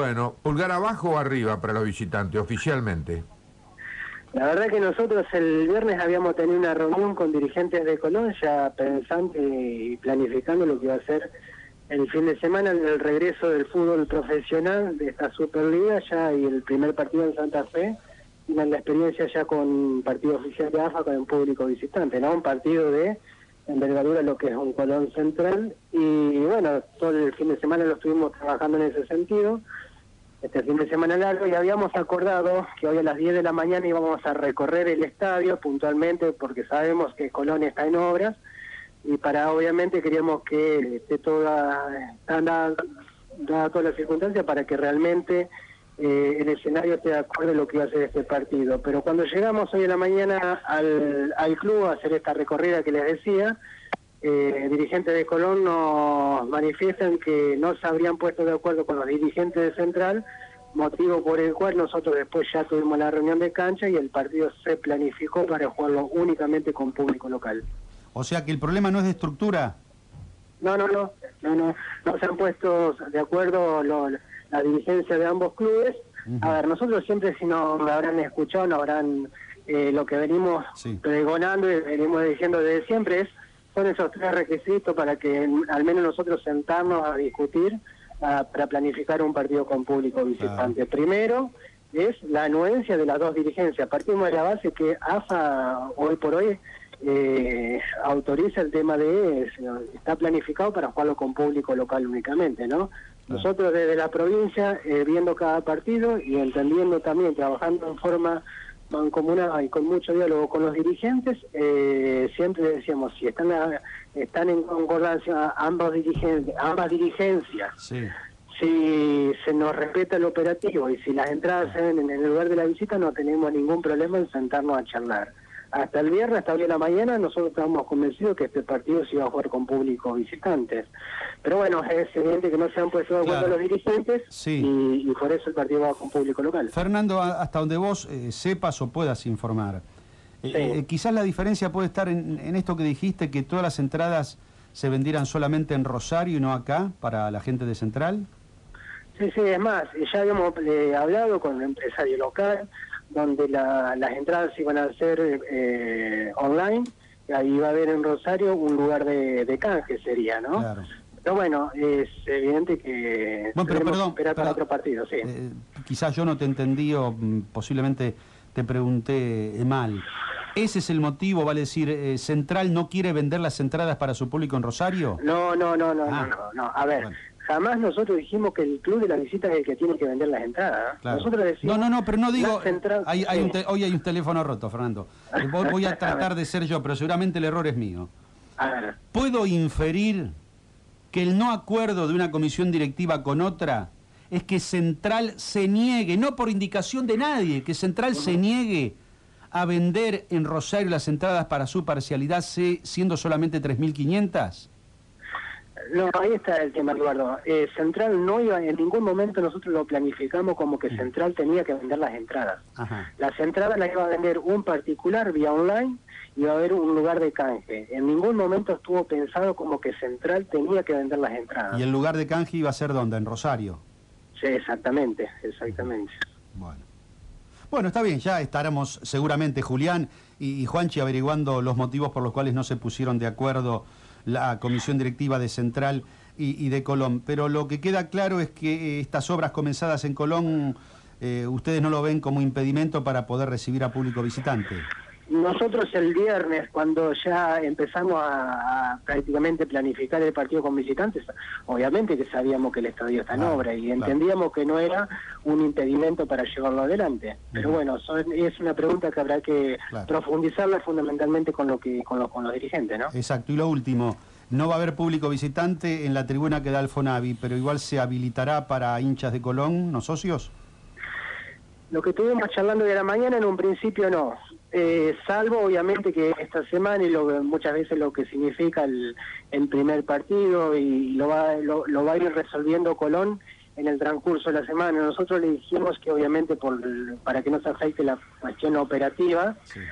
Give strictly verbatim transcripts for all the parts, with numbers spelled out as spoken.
Bueno, ¿pulgar abajo o arriba para los visitantes, oficialmente? La verdad que nosotros el viernes habíamos tenido una reunión con dirigentes de Colón, ya pensando y planificando lo que iba a ser el fin de semana, el regreso del fútbol profesional de esta Superliga, ya y el primer partido en Santa Fe, y la experiencia ya con partido oficial de A F A con el público visitante, ¿no? Un partido de envergadura, lo que es un Colón Central, y bueno, todo el fin de semana lo estuvimos trabajando en ese sentido, este fin de semana largo, y habíamos acordado que hoy a las diez de la mañana íbamos a recorrer el estadio puntualmente, porque sabemos que Colón está en obras, y para obviamente queríamos que esté toda, dada, dada todas las circunstancias para que realmente eh, el escenario esté de acuerdo a lo que iba a ser este partido. Pero cuando llegamos hoy en la mañana al, al club a hacer esta recorrida que les decía, Eh, dirigentes de Colón nos manifiestan que no se habrían puesto de acuerdo con los dirigentes de Central, motivo por el cual nosotros después ya tuvimos la reunión de cancha y el partido se planificó para jugarlo únicamente con público local. O sea que el problema no es de estructura. No, no, no, no, no, no se han puesto de acuerdo lo, la dirigencia de ambos clubes. Uh-huh. A ver, nosotros siempre, si no me habrán escuchado, no habrán eh, lo que venimos sí. pregonando y venimos diciendo desde siempre es son esos tres requisitos para que al menos nosotros sentarnos a discutir a, para planificar un partido con público visitante. Claro. Primero es la anuencia de las dos dirigencias. Partimos de la base que A F A hoy por hoy eh, autoriza el tema de, está planificado para jugarlo con público local únicamente, ¿no? Claro. Nosotros desde la provincia, eh, viendo cada partido y entendiendo también, trabajando en forma mancomunada y con mucho diálogo con los dirigentes, eh, siempre decíamos, si están a, están en concordancia ambos dirigentes, ambas dirigencias, sí. si se nos respeta el operativo y si las entradas se ven en el lugar de la visita, no tenemos ningún problema en sentarnos a charlar. Hasta el viernes, hasta hoy en la mañana, nosotros estábamos convencidos que este partido se iba a jugar con público visitantes. Pero bueno, es evidente que no se han puesto de acuerdo claro. los dirigentes sí. y, y por eso el partido va con público local. Fernando, hasta donde vos eh, sepas o puedas informar, eh, sí. eh, quizás la diferencia puede estar en, en esto que dijiste, que todas las entradas se vendieran solamente en Rosario y no acá, para la gente de Central. Sí, sí, es más, ya habíamos eh, hablado con el empresario local, donde la, las entradas iban a ser eh, online, y ahí va a haber en Rosario un lugar de, de canje sería, ¿no? Claro. Pero bueno, es evidente que bueno, pero perdón, esperar para otro partido, sí. Eh, quizás yo no te entendí o posiblemente te pregunté mal. ¿Ese es el motivo, vale decir, eh, Central no quiere vender las entradas para su público en Rosario? No, no, no, no, ah. no, no, no, a ver... Bueno. Jamás nosotros dijimos que el club de la visita es el que tiene que vender las entradas. Claro. Nosotros decimos... No, no, no, pero no digo... Hay, hay un te, hoy hay un teléfono roto, Fernando. Voy a tratar de ser yo, pero seguramente el error es mío. ¿Puedo inferir que el no acuerdo de una comisión directiva con otra es que Central se niegue, no por indicación de nadie, que Central uh-huh. se niegue a vender en Rosario las entradas para su parcialidad, siendo solamente tres mil quinientas? No, ahí está el tema, Eduardo. Eh, Central no iba, en ningún momento nosotros lo planificamos como que Central tenía que vender las entradas. Ajá. Las entradas las iba a vender un particular vía online y iba a haber un lugar de canje. En ningún momento estuvo pensado como que Central tenía que vender las entradas. ¿Y el lugar de canje iba a ser dónde? ¿En Rosario? Sí, exactamente, exactamente. Bueno. Bueno, está bien, ya estaremos seguramente Julián y, y Juanchi averiguando los motivos por los cuales no se pusieron de acuerdo la comisión directiva de Central y, y de Colón. Pero lo que queda claro es que estas obras comenzadas en Colón, eh, ustedes no lo ven como impedimento para poder recibir a público visitante. Nosotros el viernes, cuando ya empezamos a, a prácticamente planificar el partido con visitantes, obviamente que sabíamos que el estadio está en claro, obra y claro. entendíamos que no era un impedimento para llevarlo adelante. Pero uh-huh. bueno, son, es una pregunta que habrá que claro. profundizarla fundamentalmente con lo que con, lo, con los dirigentes, ¿no? Exacto. Y lo último, no va a haber público visitante en la tribuna que da el Fonavi, pero igual se habilitará para hinchas de Colón, ¿no socios? Lo que estuvimos charlando de la mañana, en un principio no. Eh, salvo obviamente que esta semana y lo, muchas veces lo que significa el, el primer partido y lo va, lo, lo va a ir resolviendo Colón en el transcurso de la semana. Nosotros le dijimos que obviamente por para que no se afecte la cuestión operativa, sí.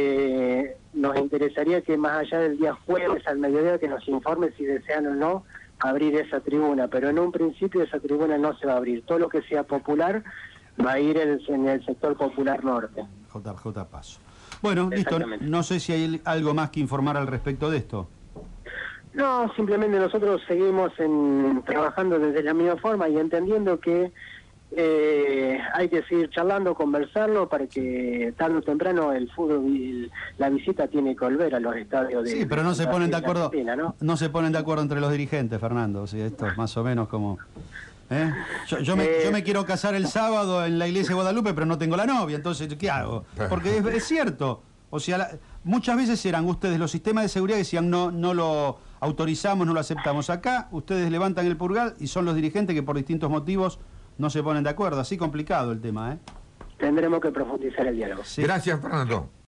eh, nos interesaría que más allá del día jueves al mediodía que nos informe si desean o no abrir esa tribuna, pero en un principio esa tribuna no se va a abrir. Todo lo que sea popular va a ir en, en el sector popular norte. J J Paso. Bueno, listo. No sé si hay algo más que informar al respecto de esto. No, simplemente nosotros seguimos en, trabajando desde la misma forma y entendiendo que eh, hay que seguir charlando, conversarlo, para que tarde o temprano el fútbol, el, la visita tiene que volver a los estadios de... Sí, pero no se ponen de acuerdo, Argentina, ¿no? no se ponen de acuerdo entre los dirigentes, Fernando. Sí, esto es más o menos como... ¿eh? Yo, yo, me, Eh, yo me quiero casar el sábado en la iglesia de Guadalupe, pero no tengo la novia, entonces, ¿qué hago? Porque es, es cierto. O sea, la, muchas veces eran ustedes los sistemas de seguridad que decían no, no lo autorizamos, no lo aceptamos. Acá ustedes levantan el purgal y son los dirigentes que por distintos motivos no se ponen de acuerdo. Así complicado el tema, ¿eh? Tendremos que profundizar el diálogo. Sí. Gracias, Fernando.